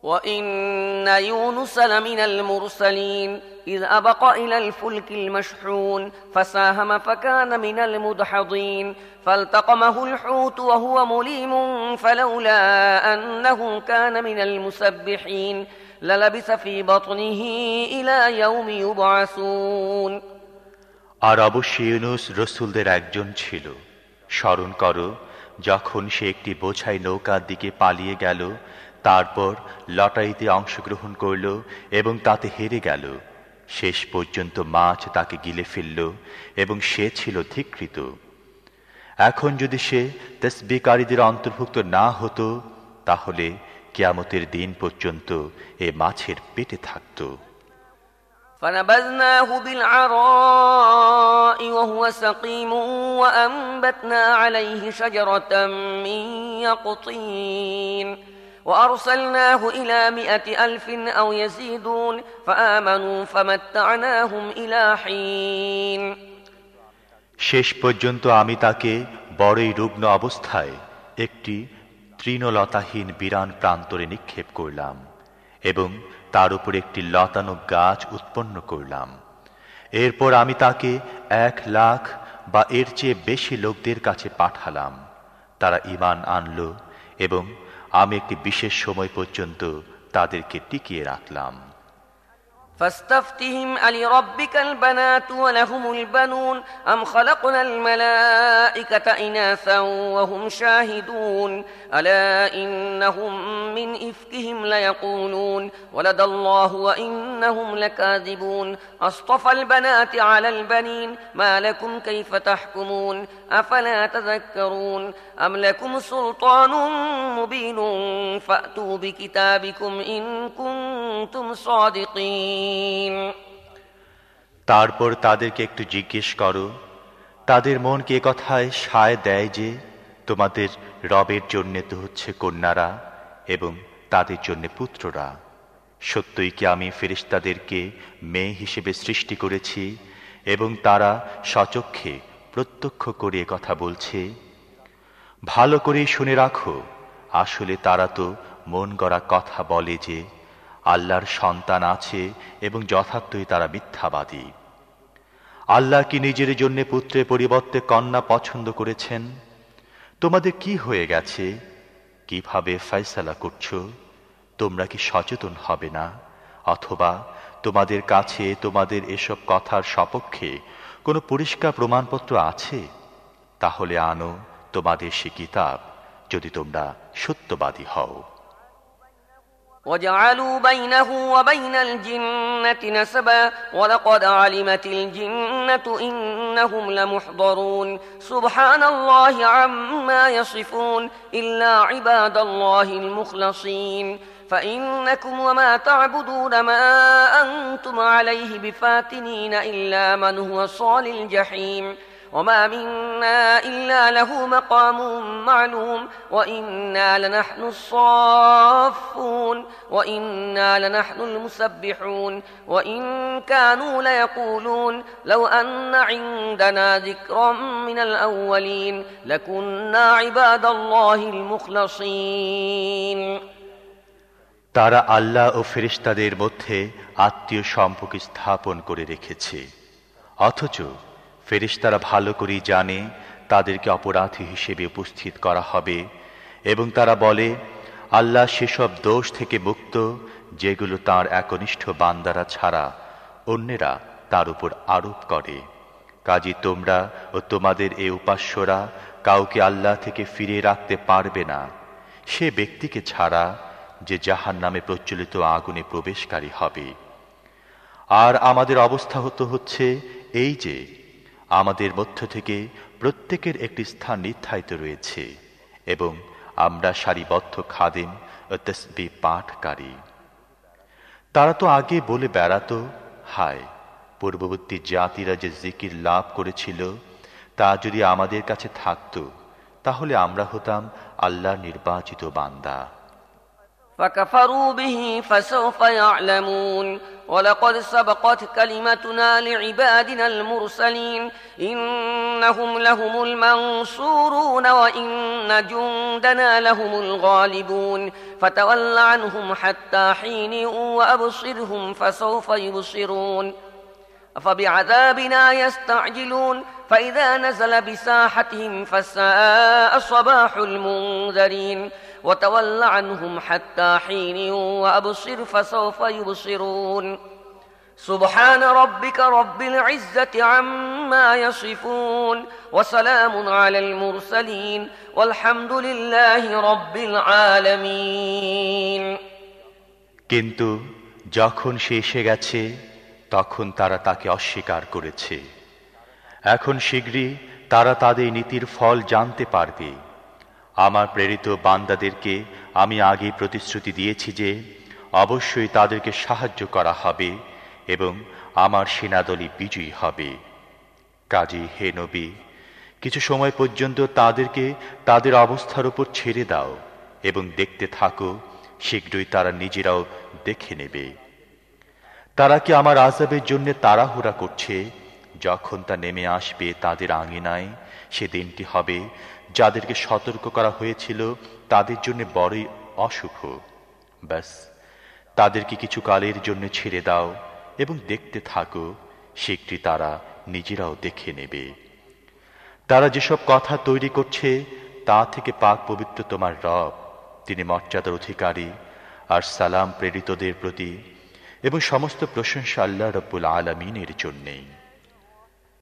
وإن يونس لمن المرسلين إذ أبق إلى الفلك المشحون فساهم فكان من المدحضين فالتقمه الحوت وهو مليم فلولا أنه كان من المسبحين للبث في بطنه إلى يوم يبعثون। আর অবশ্যই ইউনুস রাসূলদের একজন ছিল। স্মরণ করো যখন সে একটি বোঝাই নৌকার দিকে পালিয়ে গেল, তারপর লটারিতে অংশগ্রহণ করল এবং তাতে হেরে গেল। শেষ পর্যন্ত মাছ তাকে গিলে ফেলল এবং সে ছিল ধিক্কৃত। এখন যদি সে তাসবিহকারীদের অন্তর্ভুক্ত না হতো, তাহলে কিয়ামতের দিন পর্যন্ত এ মাছের পেটে থাকত। فنبذناه بالعراء وهو سقيم وأنبتنا عليه شجرة من يقطين وأرسلناه إلى 100,000 أو يزيدون فآمنوا فمتعناهم إلى حين। শেষ পর্যন্ত আমি তাকে বড়ই রুগ্ন অবস্থায় একটি তৃণলতাহীন বিরান প্রান্তরে নিক্ষেপ করলাম এবং তার উপর একটি লতানো গাছ উৎপন্ন করলাম। এরপর আমি তাকে 1,00,000 বা এর চেয়ে বেশি লোকদের কাছে পাঠালাম। তারা ঈমান আনল এবং আমি একটি বিশেষ সময় পর্যন্ত তাদেরকে টিকিয়ে রাখলাম। فاستفتهم ألربك البنات ولهم البنون أم خلقنا الملائكة إناثا وهم شاهدون ألا إنهم من إفكهم ليقولون ولد الله وإنهم لكاذبون أصطفى البنات على البنين ما لكم كيف تحكمون أفلا تذكرون أم لكم سلطان مبين فأتوا بكتابكم إن كنتم صادقين। তারপর তাদেরকে একটু জিজ্ঞেস করো, তাদের মন কে কথায় সায় দেয় যে তোমাদের রবের জন্য তো হচ্ছে কন্যারা এবং তাদের জন্য পুত্ররা। সত্যই কি আমি ফেরেশতাদেরকে মেয়ে হিসেবে সৃষ্টি করেছি এবং তারা স্বচক্ষে প্রত্যক্ষ করে কথা বলছে? ভালো করে শুনে রাখো, আসলে তারা তো মন গড়া কথা বলে যে আল্লাহর সন্তান আছে এবং যথার্থই তারা মিথ্যাবাদী। আল্লাহ কি নিজের জন্য পুত্রের পরিবর্তে কন্যা পছন্দ করেছেন? তোমাদের কি হয়ে গেছে? কিভাবে ফয়সালা করছো? তোমরা কি সচেতন হবে না? অথবা তোমাদের কাছে তোমাদের এসব কথার সপক্ষে কোনো পরিষ্কার প্রমাণপত্র আছে? তাহলে আনো তোমাদের সে কিতাব, যদি তোমরা সত্যবাদী হও। وجعلوا بينه وبين الجنة نسبا ولقد علمت الجنة إنهم لمحضرون سبحان الله عما يصفون إلا عباد الله المخلصين فإنكم وما تعبدون ما أنتم عليه بفاتنين إلا من هو صال الجحيم وما منا إلا له مقام معلوم وإنا لنحن الصافون وإنا لنحن المسبحون وإن كانوا ليقولون لو أن عندنا ذكرا من الأولين لكنا عباد الله المخلصين। তারা আল্লাহ ও ফেরেশতাদের মধ্যে আত্মীয় সম্পর্ক স্থাপন করে রেখেছে, অথচ ফেরেশতারা ভালো করেই জানে তাদেরকে অপরাধী হিসেবে উপস্থিত করা হবে এবং তারা বলে আল্লাহ সেসব দোষ থেকে মুক্ত যেগুলো তাঁর একনিষ্ঠ বান্দারা ছাড়া অন্যেরা তার উপর আরোপ করে। কাজী তোমরা ও তোমাদের এই উপাস্যরা কাউকে আল্লাহ থেকে ফিরিয়ে রাখতে পারবে না, সে ব্যক্তিকে ছাড়া যে জাহান্নামে প্রজ্বলিত আগুনে প্রবেশকারী হবে। আর আমাদের অবস্থা হচ্ছে এই যে আমাদের মধ্য থেকে প্রত্যেকের একটি স্থান নির্ধারিত রয়েছে এবং আমরা সারিবদ্ধ খাদেম ও তাসবিহ পাঠকারী। তারা তো আগে বলে বেড়াতো, হায় পূর্ববর্তী জাতিরা যে জিকির লাভ করেছিল তা যদি আমাদের কাছে থাকত তাহলে আমরা হতাম আল্লাহর নির্বাচিত বান্দা। فكفروا به فسوف يعلمون ولقد سبقت كلمتنا لعبادنا المرسلين إنهم لهم المنصورون وإن جندنا لهم الغالبون فتول عنهم حتى حين وأبصرهم فسوف يبصرون أفبعذابنا يستعجلون فإذا نزل بساحتهم فساء صباح المنذرين وتول عنهم حتى حين وأبصر فسوف يبصرون سبحان ربك رب العزة عما يصفون وسلام على المرسلين والحمد لله رب العالمين কিন্তু যখন সে এসে গেছে তখন তারা তাকে অস্বীকার করেছে। এখন শীঘ্রই তারা তাদের নীতির ফল জানতে পারবে। আমার প্রেরিত বান্দাদেরকে আমি আগেই প্রতিশ্রুতি দিয়েছি যে অবশ্যই তাদেরকে সাহায্য করা হবে এবং আমার সেনাদলই বিজয়ী হবে। কাজেই হে নবী, কিছু সময় পর্যন্ত তাদেরকে তাদের অবস্থার উপর ছেড়ে দাও এবং দেখতে থাকো, শীঘ্রই তারা নিজেরাও দেখে নেবে। তারা কি আমার আযাবের জন্য তাড়াহুড়া করছে? যখন তা নেমে আসবে তাদের আঙিনায়, সে দিনটি হবে যাদেরকে সতর্ক করা হয়েছিল তাদের জন্য বড়ই অশুভ। ব্যাস, তাদেরকে কিছু কালের জন্য ছেড়ে দাও এবং দেখতে থাকো, শীঘ্রই তারা নিজেরাও দেখে নেবে। তারা যেসব কথা তৈরি করছে তা থেকে পাক পবিত্র তোমার রব, তিনি মর্যাদার অধিকারী। আর সালাম প্রেরিতদের প্রতি এবং সমস্ত প্রশংসা আল্লাহ রাব্বুল আলামিনের জন্যেই।